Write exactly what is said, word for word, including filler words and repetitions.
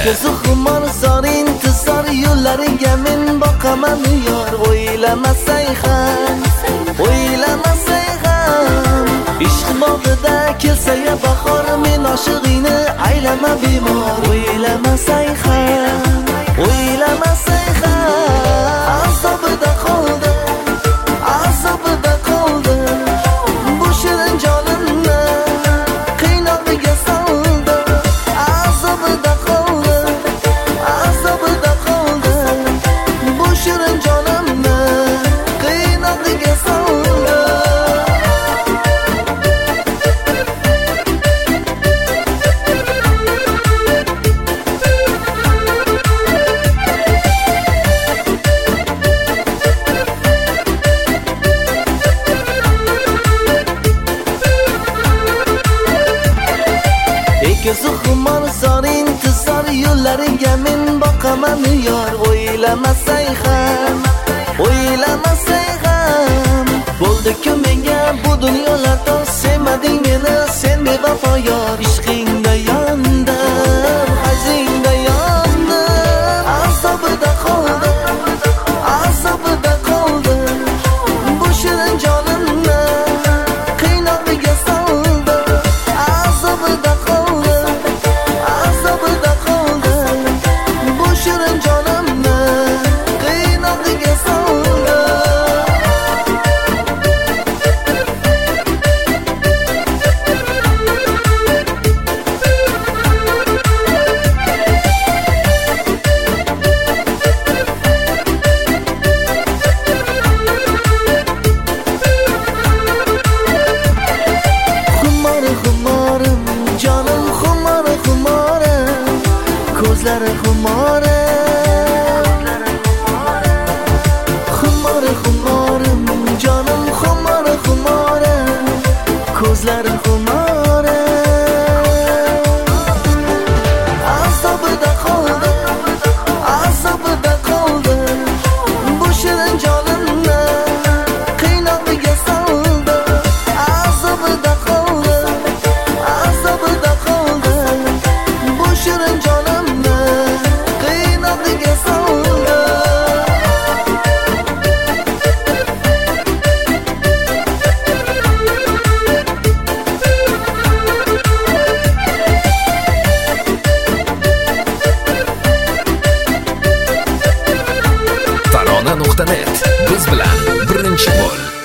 ko'zi xumor zor intizor yo'llariga men boqaman yor. O'ylamasay ham, o'ylamasay ham, ishq bog'ida kelsa ya bahor, men oshiqingni aylama bemor. O'ylamasay ham, o'ylamasay ham, azobida qoldi, azobida qoldi, bu shirin jonimni qiynog'iga soldi. Azobida qoldi, azobida qoldi, bu shirin jonimni qiynog'iga soldi. Ko'zi xumor zor intizor yo'llariga men boqaman yor. O'ylamasay ham, o'ylamasay ham, bo'ldi-ku menga bu dunyolarda sevmading meni sen bevafo yor. Ishqingda yondim, hazingda yondim, azobida qoldi, azobida qoldi, bu shirin jonimni qiynog'iga soldi. Azobida qoldi, azobida qoldi, bu shirin jonimni qiynog'iga soldi. Xumor xumorim, jonim xumor xumorim, ko'zlari xumorim. Xumor xumorim, jonim xumor xumorim, ko'zlari xumorim. Azobida qoldi, azobida qoldi, bu shirin jonimni qiynog'iga soldi. Azobida qoldi, azobida qoldi, bu shirin jonimni qiynog'iga soldi. Tarona nuqta net biz bilan birinchi bo'l.